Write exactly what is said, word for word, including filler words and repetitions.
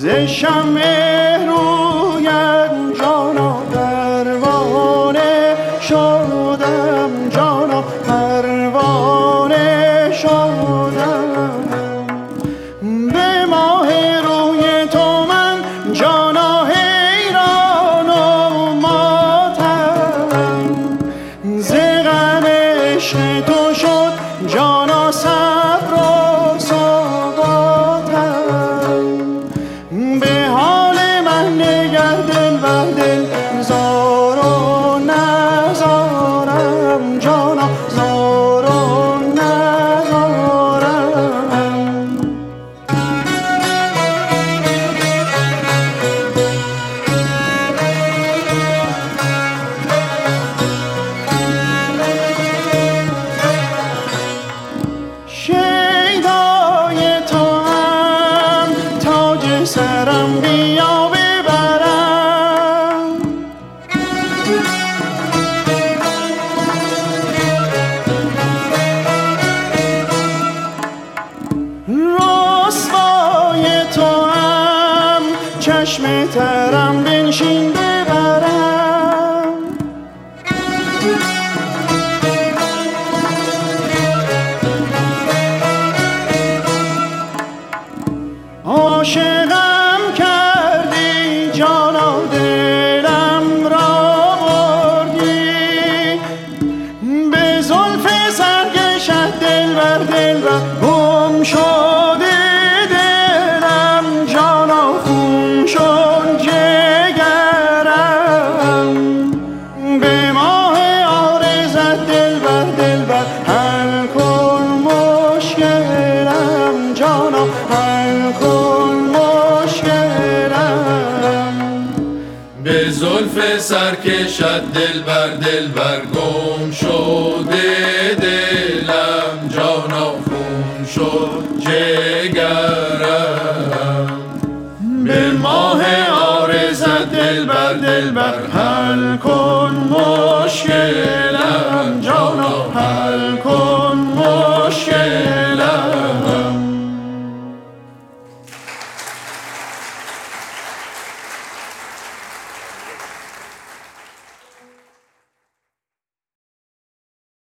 ز شمع رویت جانا پروانه شدم، جانا پروانه شدم. به ماه روی تو من جانا حیران و ماتم، ز غم عشق تو شد جانا صبر و ثباتم. به حال من نگر دلبر دل زار و نزارم، جانا زار و نزارم. شیدای تو هم تاج سرم بیا ببرم، رسوای تو هم چشم ترم بنشین ببرم. عاشقم کردی جانا دلم را بردی، به زلف سرکشت دلبر دلبر گم شده دلم، جانا خون شد جگرم. به ماه عارضت دلبر دلبر حل کن مشکلم، جانا حل کن مشکلم. به زلف سرکشت دلبر دلبر گم شده دلم، جانا خون شد جگرم. به ماه عارضت دلبر دلبر حل کن مشکلم، جانا حل